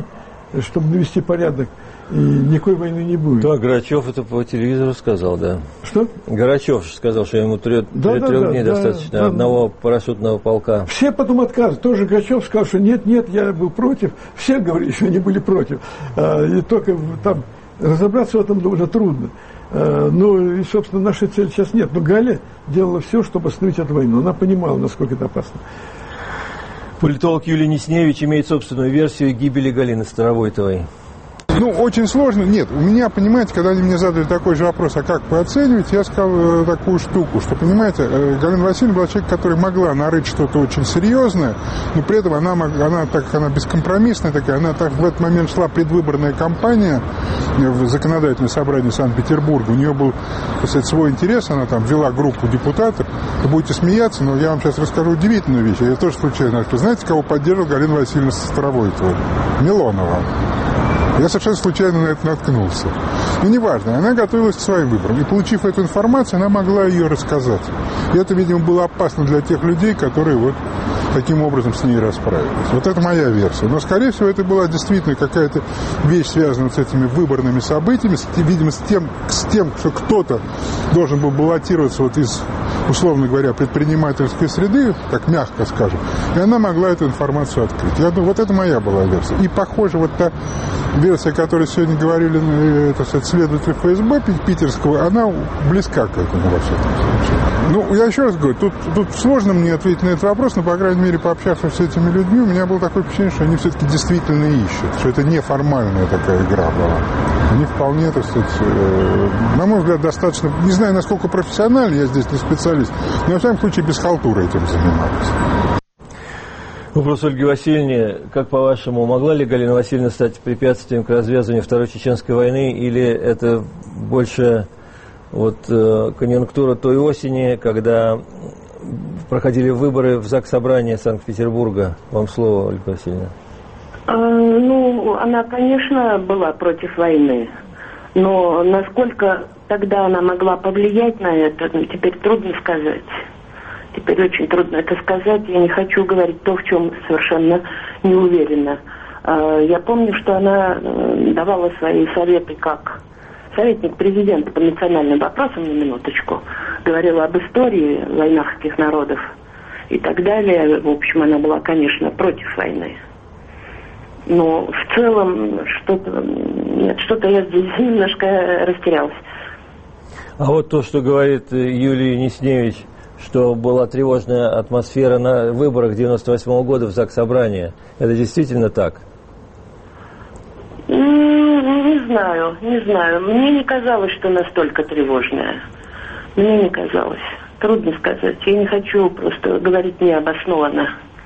чтобы навести порядок, и никакой войны не будет. Да, Грачев это по телевизору сказал, да. Что? Грачев сказал, что ему 3 дней достаточно, одного парашютного полка. Все потом отказывают. Тоже Грачев сказал, что нет, я был против. Все говорили, что они были против. И только там разобраться в этом довольно трудно. Ну, и, собственно, нашей цели сейчас нет. Но Галя делала все, чтобы остановить эту войну. Она понимала, насколько это опасно. Политолог Юлий Несневич имеет собственную версию гибели Галины Старовойтовой. Ну, очень сложно. Нет, у меня, понимаете, когда они мне задали такой же вопрос, а как вы оцениваете, я сказал такую штуку, что, понимаете, Галина Васильевна была человек, который могла нарыть что-то очень серьезное, но при этом она так как она бескомпромиссная такая, она так в этот момент шла предвыборная кампания в законодательное собрание Санкт-Петербурга, у нее был, так сказать, свой интерес, она там вела группу депутатов, вы будете смеяться, но я вам сейчас расскажу удивительную вещь, я тоже случайно, знаете, кого поддерживала Галина Васильевна Старовойтова? Милонова. Я совершенно случайно на это наткнулся. Но неважно, она готовилась к своим выборам. И, получив эту информацию, она могла ее рассказать. И это, видимо, было опасно для тех людей, которые вот таким образом с ней расправились. Вот это моя версия. Но, скорее всего, это была действительно какая-то вещь, связанная с этими выборными событиями, видимо, с тем, что кто-то должен был баллотироваться вот из, условно говоря, предпринимательской среды, так мягко скажем, и она могла эту информацию открыть. Я думаю, вот это моя была версия. И, похоже, вот та версия, о которой сегодня говорили, так сказать, следователь ФСБ питерского, она близка к этому во всяком случае. Ну, я еще раз говорю, тут сложно мне ответить на этот вопрос, но, по крайней мере, пообщавшись с этими людьми, у меня было такое впечатление, что они все-таки действительно ищут, что это не формальная такая игра была. Они вполне, так сказать, на мой взгляд, достаточно, не знаю, насколько профессионально, я здесь не специалист, но, во всяком случае, без халтуры этим занимались. Вопрос Ольги Васильевне. Как, по-вашему, могла ли Галина Васильевна стать препятствием к развязыванию Второй Чеченской войны, или это больше вот конъюнктура той осени, когда проходили выборы в Заксобрание Санкт-Петербурга? Вам слово, Ольга Васильевна. Ну, она, конечно, была против войны, но насколько тогда она могла повлиять на это, теперь трудно сказать. Теперь очень трудно это сказать. Я не хочу говорить то, в чем совершенно не уверена. Я помню, что она давала свои советы как советник президента по национальным вопросам, на минуточку. Говорила об истории войнахских народов и так далее. В общем, она была, конечно, против войны. Но в целом что-то я здесь немножко растерялась. А вот то, что говорит Юлий Несневич, что была тревожная атмосфера на выборах 98 года в Заксобрании. Это действительно так? Не знаю. Мне не казалось, что настолько тревожная. Мне не казалось. Трудно сказать. Я не хочу просто говорить необоснованно.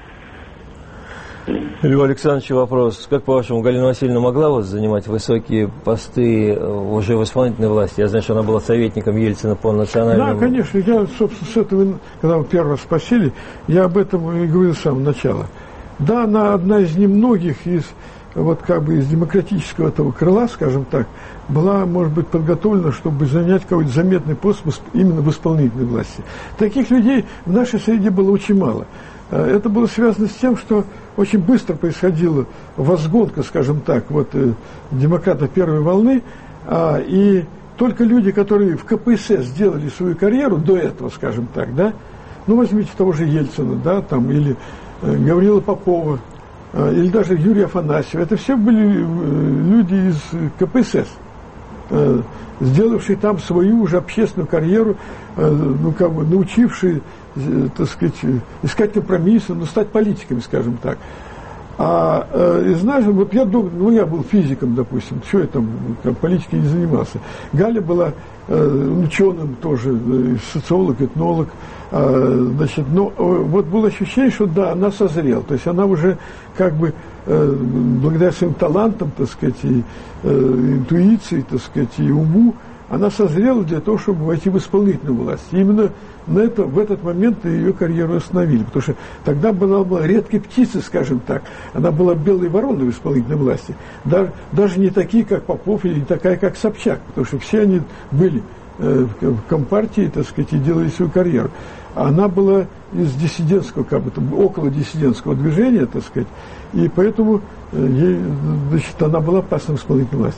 Льву Александровичу вопрос. Как, по-вашему, Галина Васильевна могла вот занимать высокие посты уже в исполнительной власти? Я знаю, что она была советником Ельцина по национальному... Да, конечно. Я, собственно, с этого, когда вы первый раз спросили, я об этом и говорил с самого начала. Да, она одна из немногих из, вот как бы из демократического этого крыла, скажем так, была, может быть, подготовлена, чтобы занять какой-то заметный пост именно в исполнительной власти. Таких людей в нашей среде было очень мало. Это было связано с тем, что очень быстро происходила возгонка, скажем так, вот демократов первой волны, и только люди, которые в КПСС сделали свою карьеру до этого, скажем так, да, ну, возьмите того же Ельцина, да, там, или Гаврила Попова, или даже Юрия Афанасьева, это все были люди из КПСС, сделавшие там свою уже общественную карьеру, ну, как бы научившие, так сказать, искать компромиссы, но стать политиками, скажем так. И знаешь, вот я думаю, ну, я был физиком, допустим, что я там политикой не занимался. Галя была ученым тоже, социолог, этнолог, значит, но вот было ощущение, что да, она созрела, то есть она уже как бы благодаря своим талантам, так сказать, и интуиции, так сказать, и уму, она созрела для того, чтобы войти в исполнительную власть. И именно в этот момент ее карьеру остановили, потому что тогда была редкой птицей, скажем так. Она была белой вороной в исполнительной власти. Даже не такие, как Попов, или не такая, как Собчак, потому что все они были в Компартии, так сказать, и делали свою карьеру. Она была из диссидентского, как бы, около диссидентского движения, так сказать, и поэтому ей, значит, она была опасным исполнителем власти.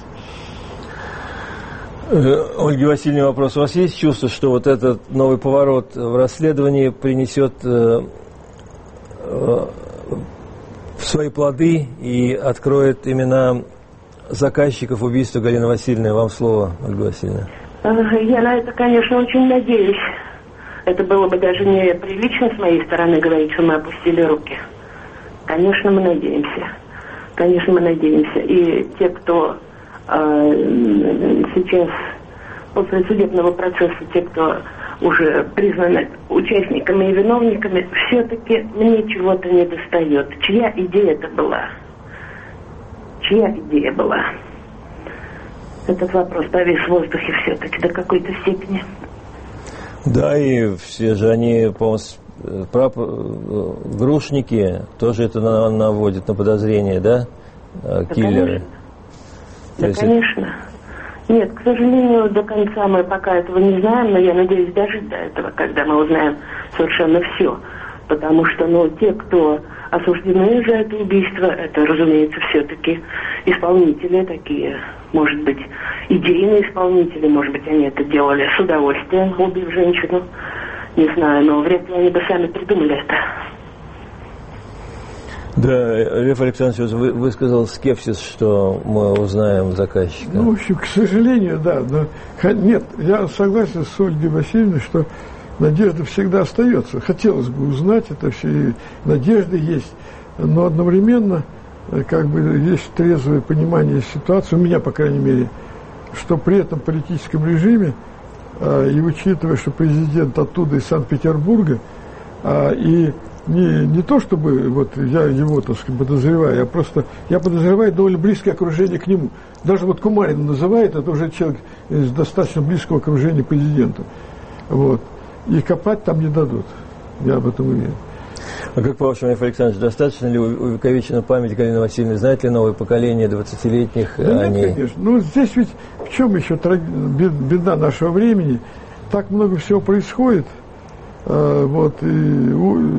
Ольга Васильевна, вопрос. У вас есть чувство, что вот этот новый поворот в расследовании принесет свои плоды и откроет имена заказчиков убийства Галины Васильевны? Вам слово, Ольга Васильевна. Я на это, конечно, очень надеюсь. Это было бы даже неприлично с моей стороны говорить, что мы опустили руки. Конечно, мы надеемся. Конечно, мы надеемся. И те, кто сейчас после судебного процесса, те, кто уже признаны участниками и виновниками, все-таки мне чего-то не достает. Чья идея это была? Чья идея была? Этот вопрос повис в воздухе все-таки до какой-то степени. Да, и все же они, по-моему, грушники, тоже это наводит на подозрение, да? Киллеры. Да, конечно. Нет, к сожалению, до конца мы пока этого не знаем, но я надеюсь дожить до этого, когда мы узнаем совершенно все. Потому что, те, кто осуждены за это убийство, это, разумеется, все-таки исполнители такие, может быть, идейные исполнители, может быть, они это делали с удовольствием, убив женщину, не знаю, но вряд ли они бы сами придумали это. Да, Лев Александрович высказал скепсис, что мы узнаем заказчика. В общем, к сожалению, да. Но, нет, я согласен с Ольгой Васильевной, что надежда всегда остается. Хотелось бы узнать это все, и надежда есть. Но одновременно, как бы, есть трезвое понимание ситуации, у меня, по крайней мере, что при этом политическом режиме, и учитывая, что президент оттуда, из Санкт-Петербурга, и не то, чтобы вот я его, так сказать, подозреваю, а просто я подозреваю довольно близкое окружение к нему. Даже вот Кумарин называет, это уже человек из достаточно близкого окружения президента. Вот. И копать там не дадут. Я об этом уверен. А как, по-вашему, Лев Александрович, достаточно ли увековечена память Галины Васильевны? Знает ли новое поколение 20-летних? Да нет, конечно. Здесь ведь в чем еще беда нашего времени? Так много всего происходит. Вот, и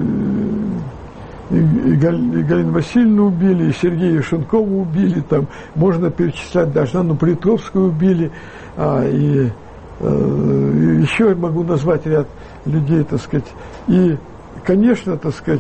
Галину Васильевну убили, и Сергея Шункова убили, там можно перечислять даже Анну Политковскую убили, и еще я могу назвать ряд людей, так сказать. И, конечно, так сказать,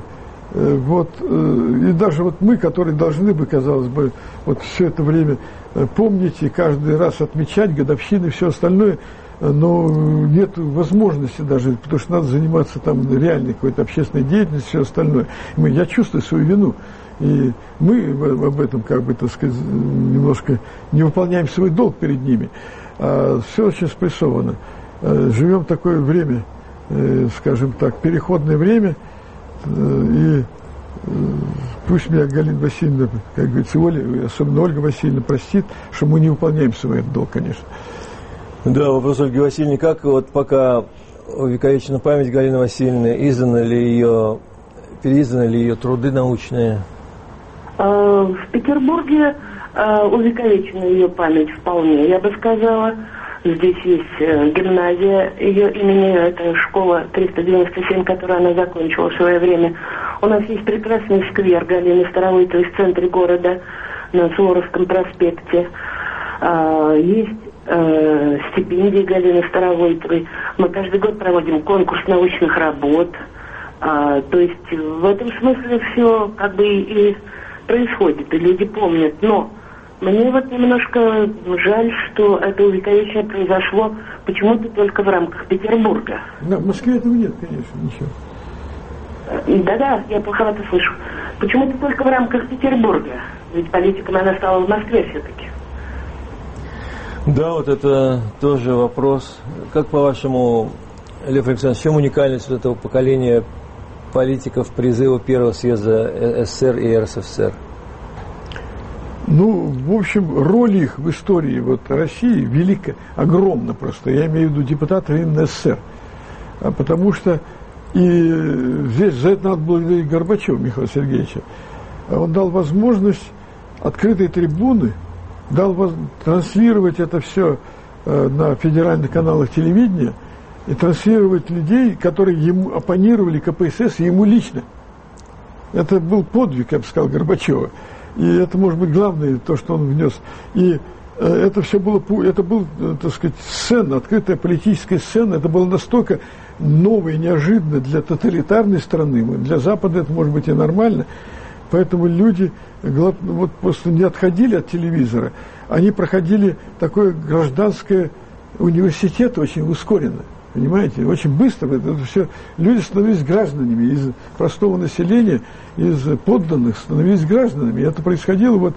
и даже вот мы, которые должны бы, казалось бы, вот все это время помнить и каждый раз отмечать годовщины и все остальное, но нет возможности даже, потому что надо заниматься там реальной какой-то общественной деятельностью, все остальное. Я чувствую свою вину, и мы об этом, как бы, так сказать, немножко не выполняем свой долг перед ними. Все очень спрессовано. Живем в такое время, скажем так, переходное время, и пусть меня Галина Васильевна, как говорится, особенно Ольга Васильевна простит, что мы не выполняем свой долг, конечно. Да, вопрос Ольги Васильевны. Как вот пока увековечена память Галины Васильевны, переизданы ли ее труды научные? В Петербурге увековечена ее память вполне, я бы сказала. Здесь есть гимназия ее имени, это школа 397, которую она закончила в свое время. У нас есть прекрасный сквер Галины Старовойтовой в центре города, на Суворовском проспекте. Есть стипендии Галины Старовойтовой. Мы каждый год проводим конкурс научных работ. То есть в этом смысле все как бы и происходит, и люди помнят. Но мне вот немножко жаль, что это увековечение произошло почему-то только в рамках Петербурга. Да, в Москве этого нет, конечно, ничего. Да-да, я плоховато слышу. Почему-то только в рамках Петербурга. Ведь политиком она стала в Москве все-таки. Да, вот это тоже вопрос. Как, по-вашему, Лев Александрович, в чем уникальность вот этого поколения политиков призыва Первого съезда СССР и РСФСР? В общем, роль их в истории вот России велика, огромна просто. Я имею в виду депутатов именно СССР. Потому что и здесь за это надо благодарить Горбачева Михаила Сергеевича. Он дал возможность открытой трибуны, дал транслировать это все на федеральных каналах телевидения и транслировать людей, которые ему оппонировали КПСС и ему лично. Это был подвиг, я бы сказал, Горбачева. И это, может быть, главное, то, что он внес. И это все было, это был, так сказать, сцена, открытая политическая сцена. Это было настолько ново и неожиданно для тоталитарной страны. Для Запада это, может быть, и нормально. Поэтому люди вот просто не отходили от телевизора. Они проходили такое гражданское университет очень ускоренно. Понимаете, очень быстро это все. Люди становились гражданами из простого населения, из подданных становились гражданами. И это происходило вот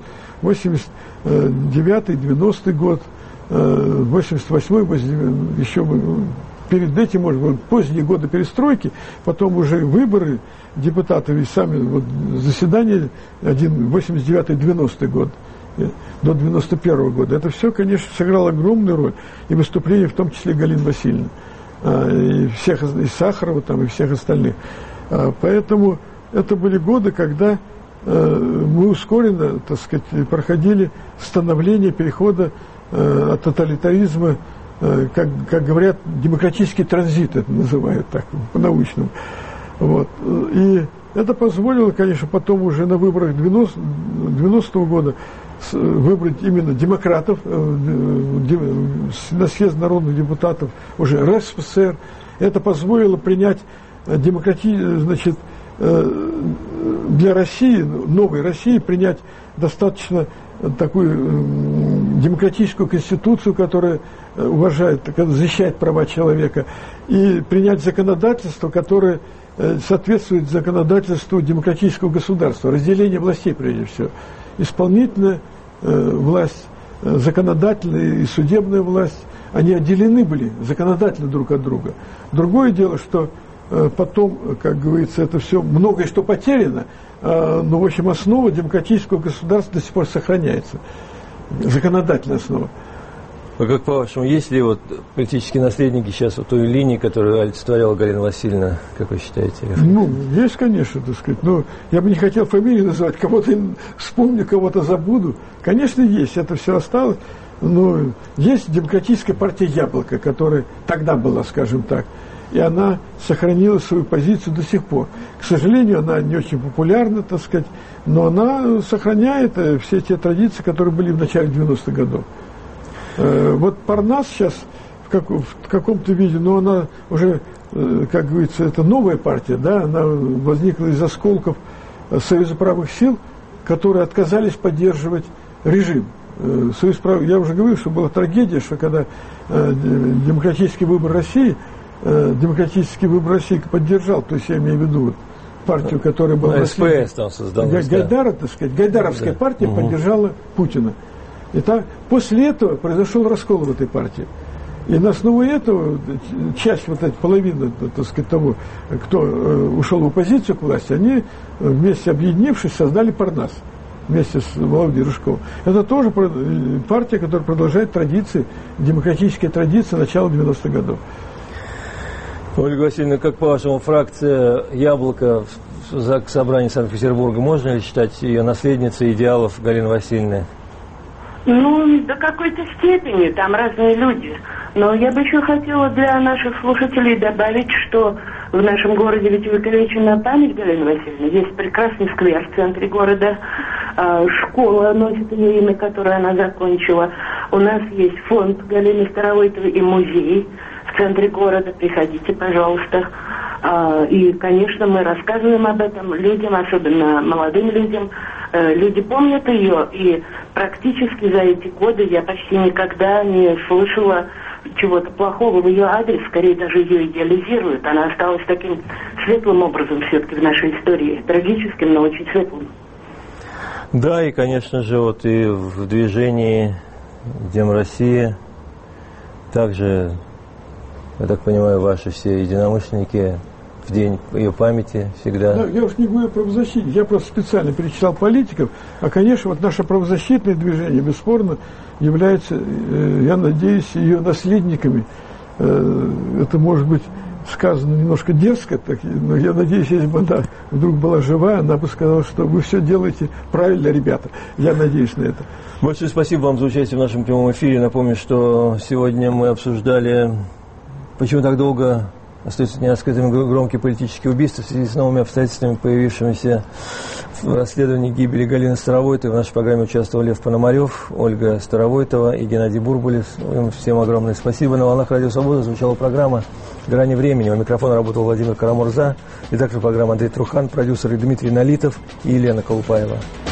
89-й, 90-й год, 88-й, еще перед этим, может быть, поздние годы перестройки, потом уже выборы депутатов и сами вот, заседания 89-й, 90-й год, до 91-го года. Это все, конечно, сыграло огромную роль. И выступление, в том числе, Галины Васильевны. И всех, и Сахарова там, и всех остальных. Поэтому это были годы, когда мы ускоренно, так сказать, проходили становление перехода от тоталитаризма, как говорят, демократический транзит, это называют так, по-научному. Вот. И это позволило, конечно, потом уже на выборах 90-го года выбрать именно демократов, на съезд народных депутатов уже РСФСР. Это позволило принять значит, для России, новой России, принять достаточно такую демократическую конституцию, которая уважает, защищает права человека, и принять законодательство, которое соответствует законодательству демократического государства, разделение властей прежде всего. Исполнительная власть, законодательная и судебная власть, они отделены были законодательно друг от друга. Другое дело, что потом, как говорится, это все многое что потеряно, но, в общем, основа демократического государства до сих пор сохраняется. Законодательная основа. А как по-вашему, есть ли вот политические наследники сейчас вот той линии, которую олицетворяла Галина Васильевна, как вы считаете? Ну, есть, конечно, так сказать, но я бы не хотел фамилии называть, кого-то вспомню, кого-то забуду. Конечно, есть, это все осталось, но есть демократическая партия «Яблоко», которая тогда была, скажем так, и она сохранила свою позицию до сих пор. К сожалению, она не очень популярна, так сказать, но она сохраняет все те традиции, которые были в начале 90-х годов. Вот Парнас сейчас в каком-то виде, но она уже, как говорится, это новая партия, да, она возникла из осколков Союза правых сил, которые отказались поддерживать режим. Союз правых, я уже говорил, что была трагедия, что когда демократический выбор России поддержал, то есть я имею в виду вот, партию, которая была... СПС там создалась. Гайдара, так сказать, Гайдаровская партия поддержала Путина. И так, после этого произошел раскол в этой партии. И на основе этого часть, вот эта половина, так сказать, того, кто ушел в оппозицию к власти, они вместе объединившись создали Парнас вместе с Володей Рыжковым. Это тоже партия, которая продолжает традиции, демократические традиции начала 90-х годов. Ольга Васильевна, как по-вашему, фракция «Яблоко» в собрании Санкт-Петербурга, можно ли считать ее наследницей идеалов Галины Васильевны? Ну, до какой-то степени, там разные люди. Но я бы еще хотела для наших слушателей добавить, что в нашем городе ведь увековечена память Галины Васильевны. Есть прекрасный сквер в центре города, школа носит ее имя, которую она закончила. У нас есть фонд Галины Старовойтовой и музей в центре города. Приходите, пожалуйста. И, конечно, мы рассказываем об этом людям, особенно молодым людям. Люди помнят ее, и практически за эти годы я почти никогда не слышала чего-то плохого в ее адрес, скорее даже ее идеализируют. Она осталась таким светлым образом все-таки в нашей истории, трагическим, но очень светлым. Да, и, конечно же, вот и в движении Дем России также, я так понимаю, ваши все единомышленники в день ее памяти всегда. Да, я уж не говорю о правозащите, я просто специально перечислял политиков, а, конечно, вот наше правозащитное движение, бесспорно, является, я надеюсь, ее наследниками. Это может быть сказано немножко дерзко, но я надеюсь, если бы она вдруг была жива, она бы сказала, что вы все делаете правильно, ребята. Я надеюсь на это. Большое спасибо вам за участие в нашем прямом эфире. Напомню, что сегодня мы обсуждали, почему так долго остаются нераскрытыми громкие политические убийства в связи с новыми обстоятельствами, появившимися в расследовании гибели Галины Старовойтовой. В нашей программе участвовали Лев Пономарев, Ольга Старовойтова и Геннадий Бурбулис. Им всем огромное спасибо. На волнах Радио Свобода звучала программа «Грани времени». У микрофона работал Владимир Карамурза, редактор программы Андрей Трухан, продюсеры Дмитрий Налитов и Елена Колупаева.